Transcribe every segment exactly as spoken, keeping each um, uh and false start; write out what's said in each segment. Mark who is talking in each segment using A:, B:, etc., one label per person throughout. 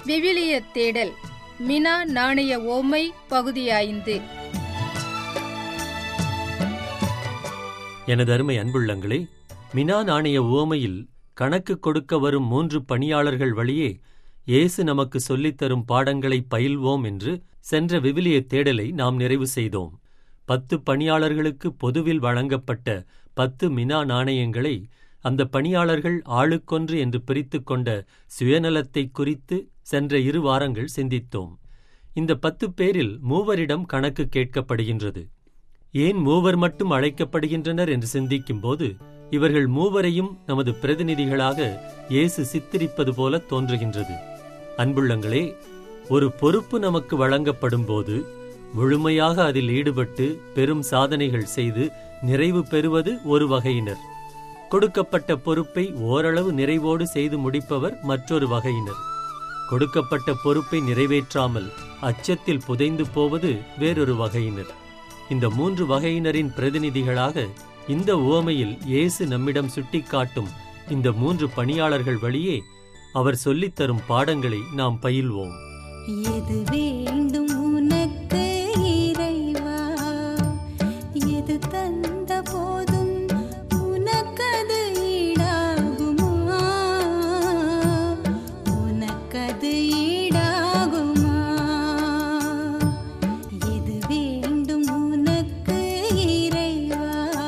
A: விவிலிய தேடல் மினா நாணய ஓமை பகுதி ஐந்து.
B: எனது அருமை அன்புள்ளங்களே, மினா நாணய ஓமையில் கணக்கு கொடுக்க வரும் மூன்று பணியாளர்கள் வழியே இயேசு நமக்கு சொல்லித்தரும் பாடங்களை பயில்வோம் என்று சென்ற விவிலிய தேடலை நாம் நிறைவு செய்தோம். பத்து பணியாளர்களுக்கு பொதுவில் வழங்கப்பட்ட பத்து மினா நாணயங்களை அந்த பணியாளர்கள் ஆளுக்கொன்று என்று பிரித்துக் கொண்ட சுயநலத்தை குறித்து சென்ற இரு வாரங்கள் சிந்தித்தோம். இந்த பத்து பேரில் மூவரிடம் கணக்கு கேட்கப்படுகின்றது. ஏன் மூவர் மட்டும் அழைக்கப்படுகின்றனர் என்று சிந்திக்கும்போது இவர்கள் மூவரையும் நமது பிரதிநிதிகளாக இயேசு சித்தரிப்பது போல தோன்றுகின்றது. அன்புள்ளங்களே, ஒரு பொறுப்பு நமக்கு வழங்கப்படும் போது முழுமையாக அதில் ஈடுபட்டு பெரும் சாதனைகள் செய்து நிறைவு பெறுவது ஒரு வகையினர். கொடுக்கப்பட்ட பொறுப்பை ஓரளவு நிறைவோடு செய்து முடிப்பவர் மற்றொரு வகையினர். கொடுக்கப்பட்ட பொறுப்பை நிறைவேற்றாமல் அச்சத்தில் புதைந்து போவது வேறொரு வகையினர். இந்த மூன்று வகையினரின் பிரதிநிதிகளாக இந்த உவமையில் இயேசு நம்மிடம் சுட்டிக்காட்டும் இந்த மூன்று பணியாளர்கள் வழியே அவர் சொல்லித்தரும் பாடங்களை நாம் பயில்வோம்.
C: எது வேண்டும் உனக்கு இறைவா, எது தந்த போதும் உனக்கது ஈடாகுமா, உனக்கது ஈடாகுமா, எது வேண்டும் உனக்கு இறைவா.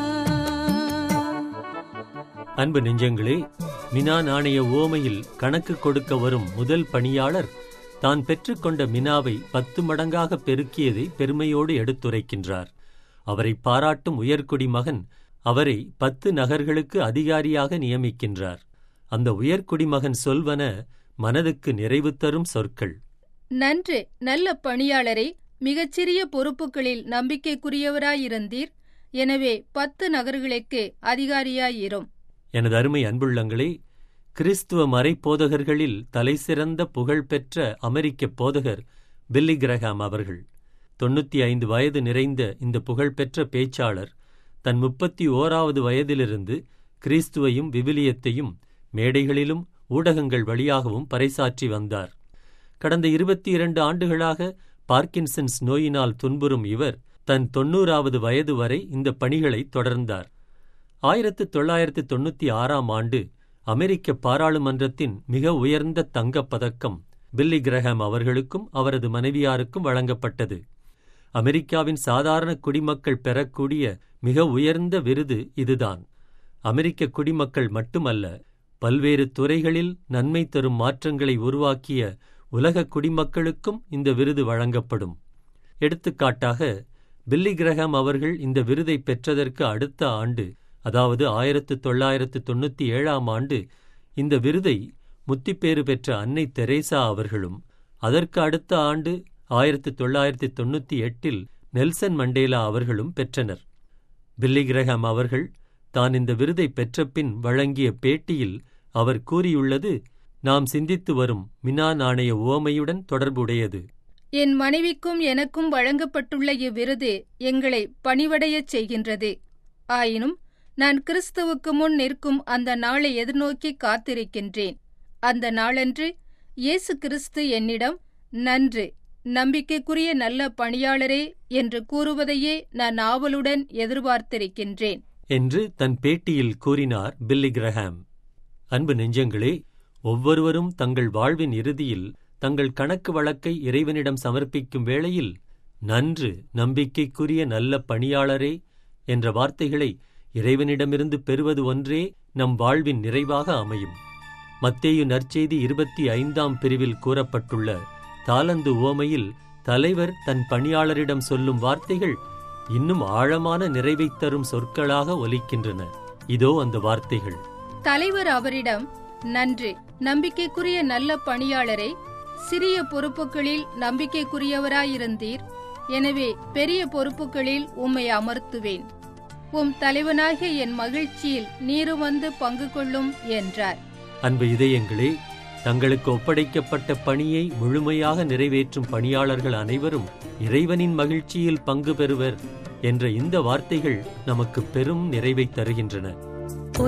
B: அன்பு நெஞ்சங்களே, மினா நாணய ஓமையில் கணக்கு கொடுக்க வரும் முதல் பணியாளர் தான் பெற்றுக்கொண்ட மினாவை பத்து மடங்காக பெருக்கியதை பெருமையோடு எடுத்துரைக்கின்றார். அவரை பாராட்டும் உயர்குடி மகன் அவரை பத்து நகர்களுக்கு அதிகாரியாக நியமிக்கின்றார். அந்த உயர்குடி மகன் சொல்வன மனதுக்கு நிறைவு தரும் சொற்கள்.
A: நன்று, நல்ல பணியாளரை, மிகச்சிறிய பொறுப்புகளில் நம்பிக்கைக்குரியவராயிருந்தீர். எனவே பத்து நகர்களுக்கு அதிகாரியாயிரும்.
B: எனது அருமை அன்புள்ளங்களே, கிறிஸ்துவ மறைப்போதகர்களில் தலைசிறந்த புகழ்பெற்ற அமெரிக்க போதகர் பில்லி கிரஹாம் அவர்கள். தொன்னூத்தி ஐந்து வயது நிறைந்த இந்த புகழ்பெற்ற பேச்சாளர் தன் முப்பத்தி ஓராவது வயதிலிருந்து கிறிஸ்துவையும் விவிலியத்தையும் மேடைகளிலும் ஊடகங்கள் வழியாகவும் பறைசாற்றி வந்தார். கடந்த இருபத்தி இரண்டு ஆண்டுகளாக பார்க்கின்சன்ஸ் நோயினால் துன்புறும் இவர் தன் தொன்னூறாவது வயது வரை இந்த பணிகளை தொடர்ந்தார். ஆயிரத்து தொள்ளாயிரத்து தொன்னூத்தி ஆறாம் ஆண்டு அமெரிக்க பாராளுமன்றத்தின் மிக உயர்ந்த தங்கப் பதக்கம் பில்லி கிரஹாம் அவர்களுக்கும் அவரது மனைவியாருக்கும் வழங்கப்பட்டது. அமெரிக்காவின் சாதாரண குடிமக்கள் பெறக்கூடிய மிக உயர்ந்த விருது இதுதான். அமெரிக்க குடிமக்கள் மட்டுமல்ல, பல்வேறு துறைகளில் நன்மை தரும் மாற்றங்களை உருவாக்கிய உலக குடிமக்களுக்கும் இந்த விருது வழங்கப்படும். எடுத்துக்காட்டாக, பில்லி கிரஹாம் அவர்கள் இந்த விருதை பெற்றதற்கு அடுத்த ஆண்டு, அதாவது ஆயிரத்து தொள்ளாயிரத்து தொன்னூத்தி ஏழாம் ஆண்டு இந்த விருதை முத்திப்பேறு பெற்ற அன்னை தெரேசா அவர்களும், அதற்கு அடுத்த ஆண்டு ஆயிரத்து தொள்ளாயிரத்து தொன்னூத்தி எட்டில் நெல்சன் மண்டேலா அவர்களும் பெற்றனர். பில்லி கிரஹாம் அவர்கள் தான் இந்த விருதை பெற்றபின் வழங்கிய பேட்டியில் அவர் கூறியுள்ளது நாம் சிந்தித்து வரும் மினா நாணய உவமையுடன் தொடர்புடையது.
A: என் மனைவிக்கும் எனக்கும் வழங்கப்பட்டுள்ள இவ்விருது எங்களை பணிவடையச் செய்கின்றது. ஆயினும் நான் கிறிஸ்துவுக்கு முன் நிற்கும் அந்த நாளை எதிர்நோக்கி காத்திருக்கின்றேன். அந்த நாளன்று இயேசு கிறிஸ்து என்னிடம், நன்று, நம்பிக்கைக்குரிய நல்ல பணியாளரே என்று கூறுவதையே நான் ஆவலுடன் எதிர்பார்த்திருக்கின்றேன்
B: என்று தன் பேட்டியில் கூறினார் பில்லி கிரஹாம். அன்பு நெஞ்சங்களே, ஒவ்வொருவரும் தங்கள் வாழ்வின் இறுதியில் தங்கள் கணக்கு வழக்கை இறைவனிடம் சமர்ப்பிக்கும் வேளையில் நன்று, நம்பிக்கைக்குரிய நல்ல பணியாளரே என்ற வார்த்தைகளை இறைவனிடமிருந்து பெறுவது ஒன்றே நம் வாழ்வின் நிறைவாக அமையும். மத்தேயு நற்செய்தி இருபத்தி ஐந்தாம் பிரிவில் கூறப்பட்டுள்ள தாலந்து உவமையில் தலைவர் தன் பணியாளரிடம் சொல்லும் வார்த்தைகள் இன்னும் ஆழமான நிறைவைத் தரும் சொற்களாக ஒலிக்கின்றன. இதோ அந்த வார்த்தைகள்.
A: தலைவர் அவரிடம், நன்று, நம்பிக்கைக்குரிய நல்ல பணியாளரை, சிறிய பொறுப்புகளில் நம்பிக்கைக்குரியவராயிருந்தீர். எனவே பெரிய பொறுப்புகளில் உம்மை அமர்த்துவேன். உம் தலைவனாகிய என் மகிழ்ச்சியில் நீரு வந்து பங்கு கொள்ளும் என்றார்.
B: அன்பு இதயங்களே, தங்களுக்கு ஒப்படைக்கப்பட்ட பணியை முழுமையாக நிறைவேற்றும் பணியாளர்கள் அனைவரும் இறைவனின் மகிழ்ச்சியில் பங்கு பெறுவர் என்ற இந்த வார்த்தைகள் நமக்கு பெரும் நிறைவை தருகின்றன.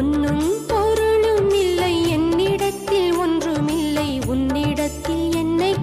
C: பொன்னும் பொருளும் இல்லை என்னிடத்தில், ஒன்றுமில்லை உன்னிடத்தில், என்னை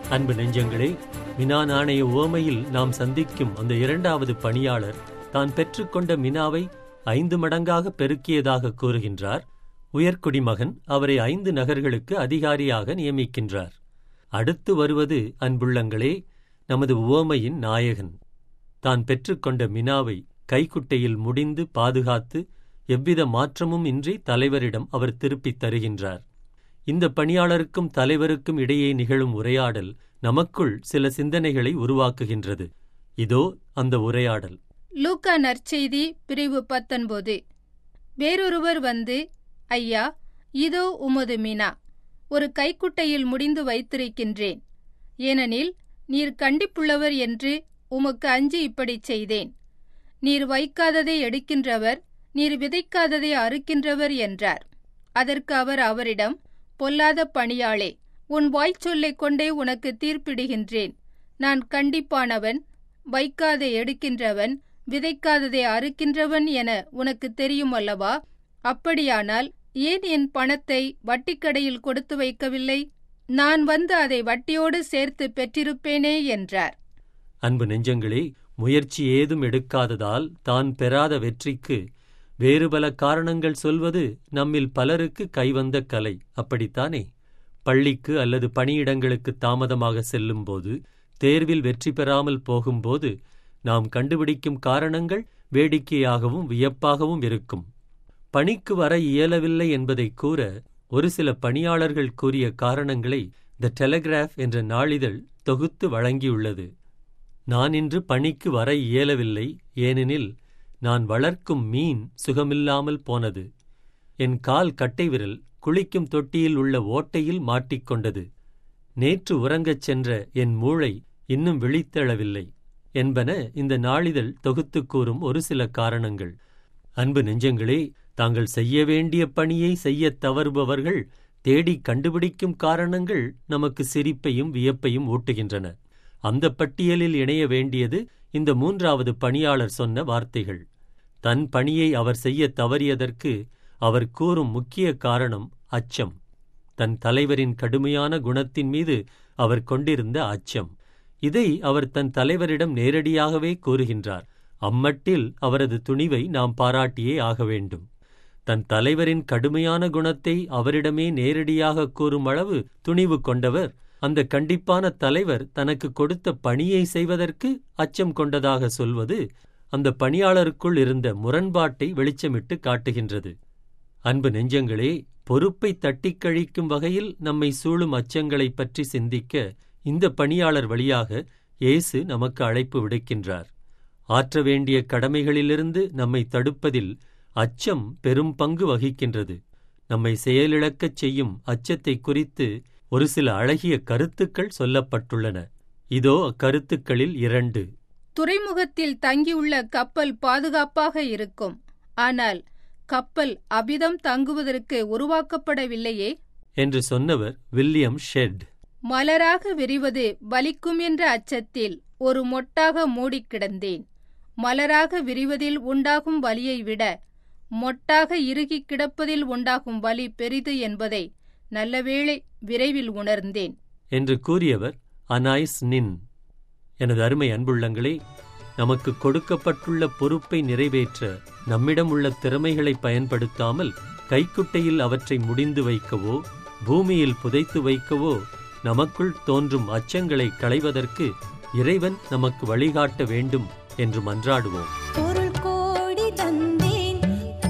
B: அன்பு நெஞ்சங்களே, மினா நாணய உவமையில் நாம் சந்திக்கும் அந்த இரண்டாவது பணியாளர் தான் பெற்றுக்கொண்ட மினாவை ஐந்து மடங்காக பெருக்கியதாக கூறுகின்றார். உயர்குடிமகன் அவரை ஐந்து நகர்களுக்கு அதிகாரியாக நியமிக்கின்றார். அடுத்து வருவது, அன்புள்ளங்களே, நமது உவமையின் நாயகன். தான் பெற்றுக்கொண்ட மினாவை கைக்குட்டையில் முடிந்து பாதுகாத்து எவ்வித மாற்றமும் இன்றி தலைவரிடம் அவர் திருப்பித் தருகின்றார். இந்த பணியாளருக்கும் தலைவருக்கும் இடையே நிகழும் உரையாடல் நமக்குள் சில சிந்தனைகளை உருவாக்குகின்றது. இதோ அந்த உரையாடல்.
A: லூக்கா நற்செய்தி பிரிவு பத்தொன்பது. வேறொருவர் வந்து, ஐயா, இதோ உமது மினா, ஒரு கைக்குட்டையில் முடிந்து வைத்திருக்கின்றேன். ஏனெனில் நீர் கண்டிப்புள்ளவர் என்று உமக்கு அஞ்சி இப்படிச் செய்தேன். நீர் வைக்காததை எடுக்கின்றவர், நீர் விதைக்காததை அறுக்கின்றவர் என்றார். அதற்கு அவர் அவரிடம், பொல்லாத பணியாளே, உன் வாய்ச்சொல்லைக் கொண்டே உனக்கு தீர்ப்பிடுகின்றேன். நான் கண்டிப்பானவன், வைக்காதை எடுக்கின்றவன், விதைக்காததை அறுக்கின்றவன் என உனக்கு தெரியும் அல்லவா? அப்படியானால் ஏன் என் பணத்தை வட்டிக்கடையில் கொடுத்து வைக்கவில்லை? நான் வந்து அதை வட்டியோடு சேர்த்து பெற்றிருப்பேனே என்றார்.
B: அன்பு நெஞ்சங்களே, முயற்சி ஏதும் எடுக்காததால் தான் பெறாத வெற்றிக்கு வேறு பல காரணங்கள் சொல்வது நம்மில் பலருக்கு கைவந்த கலை, அப்படித்தானே? பள்ளிக்கு அல்லது பணியிடங்களுக்கு தாமதமாக செல்லும்போது, தேர்வில் வெற்றி பெறாமல் போகும்போது நாம் கண்டுபிடிக்கும் காரணங்கள் வேடிக்கையாகவும் வியப்பாகவும் இருக்கும். பணிக்கு வர இயலவில்லை என்பதை கூற ஒரு சில பணியாளர்கள் கூறிய காரணங்களை தி டெலிகிராஃப் என்ற நாளிதழ் தொகுத்து வழங்கியுள்ளது. நான் இன்று பணிக்கு வர இயலவில்லை, ஏனெனில் நான் வளர்க்கும் மீன் சுகமில்லாமல் போனது. என் கால் கட்டை விரல் குளிக்கும் தொட்டியில் உள்ள ஓட்டையில் மாட்டிக்கொண்டது. நேற்று உறங்கச் சென்ற என் மூளை இன்னும் விழித்தெழவில்லை என்பன இந்த நாளிதழ் தொகுத்து கூறும் ஒரு சில காரணங்கள். அன்பு நெஞ்சங்களே, தாங்கள் செய்ய வேண்டிய பணியை செய்யத் தவறுபவர்கள் தேடி கண்டுபிடிக்கும் காரணங்கள் நமக்கு சிரிப்பையும் வியப்பையும் ஊட்டுகின்றன. அந்த பட்டியலில் இணைய வேண்டியது இந்த மூன்றாவது பணியாளர் சொன்ன வார்த்தைகள். தன் பணியை அவர் செய்ய தவறியதற்கு அவர் கூறும் முக்கிய காரணம் அச்சம். தன் தலைவரின் கடுமையான குணத்தின் மீது அவர் கொண்டிருந்த அச்சம். இதை அவர் தன் தலைவரிடம் நேரடியாகவே கூறுகின்றார். அம்மட்டில் அவரது துணிவை நாம் பாராட்டியே ஆக வேண்டும். தன் தலைவரின் கடுமையான குணத்தை அவரிடமே நேரடியாக கூறும் அளவு துணிவு கொண்டவர் அந்த கண்டிப்பான தலைவர் தனக்கு கொடுத்த பணியை செய்வதற்கு அச்சம் கொண்டதாக சொல்வது அந்த பணியாளருக்குள் இருந்த முரண்பாட்டை வெளிச்சமிட்டு காட்டுகின்றது. அன்பு நெஞ்சங்களே, பொறுப்பை தட்டிக் கழிக்கும் வகையில் நம்மை சூழும் அச்சங்களைப் பற்றி சிந்திக்க இந்த பணியாளர் வழியாக இயேசு நமக்கு அழைப்பு விடுக்கின்றார். ஆற்ற வேண்டிய கடமைகளிலிருந்து நம்மை தடுப்பதில் அச்சம் பெரும் பங்கு வகிக்கின்றது. நம்மை செயலிழக்கச் செய்யும் அச்சத்தை குறித்து ஒரு சில அழகிய கருத்துக்கள் சொல்லப்பட்டுள்ளன. இதோ அக்கருத்துக்களில் இரண்டு.
A: துறைமுகத்தில் தங்கியுள்ள கப்பல் பாதுகாப்பாக இருக்கும், ஆனால் கப்பல் அவ்விதம் தங்குவதற்கு உருவாக்கப்படவில்லையே
B: என்று சொன்னவர் வில்லியம் ஷெட்.
A: மலராக விரிவது வலிக்கும் என்ற அச்சத்தில் ஒரு மொட்டாக மூடிக் கிடந்தேன். மலராக விரிவதில் உண்டாகும் வலியை விட மொட்டாக இறுகி கிடப்பதில் உண்டாகும் வலி பெரிது என்பதை நல்லவேளை விரைவில் உணர்ந்தேன்
B: என்று கூறியவர் அனாய்ஸ் நின். எனது அருமை அன்புள்ளங்களே, நமக்கு கொடுக்கப்பட்டுள்ள பொறுப்பை நிறைவேற்ற நம்மிடம் உள்ள திறமைகளை பயன்படுத்தாமல் கைக்குட்டையில் அவற்றை முடிந்து வைக்கவோ பூமியில் புதைத்து வைக்கவோ நமக்குள் தோன்றும் அச்சங்களை களைவதற்கு இறைவன் நமக்கு வழிகாட்ட வேண்டும் என்று மன்றாடுவோம்.
C: பொருள் கோடி தந்தேன்,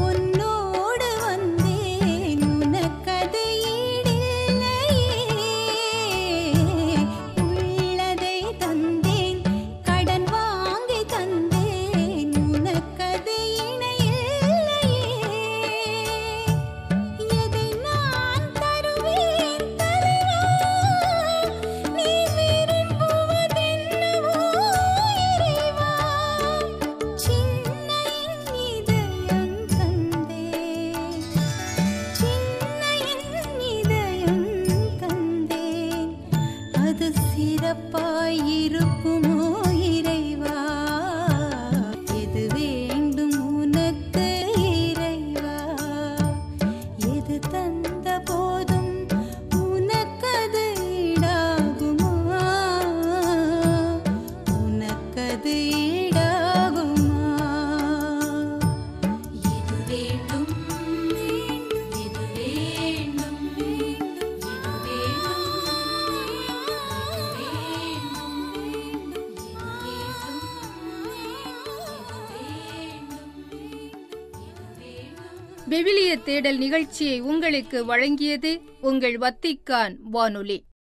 C: பொன்னோடு வந்தேன், உனக்கது ஈடில்லையே. உள்ளதை தந்தேன், கடன் வாங்கி தந்தேன், உனக்கது இணையில்லையே. எதை நான் தருவேன் தலைவா, நீ விரும்புவதென்னவோ இறைவா. சின்ன என் இதயம் தந்தேன், சின்ன என் இதயம் தந்தேன், அது சிறப்பாயிருக்குமோ இறைவா. எது வேண்டும் உனக்கு இறைவா, எது தந்த போதும் உனக்கது ஈடாகுமா
A: விவிலிய தேடல் நிகழ்ச்சியை உங்களுக்கு வழங்கியது உங்கள் வத்திக்கான் வானொலி.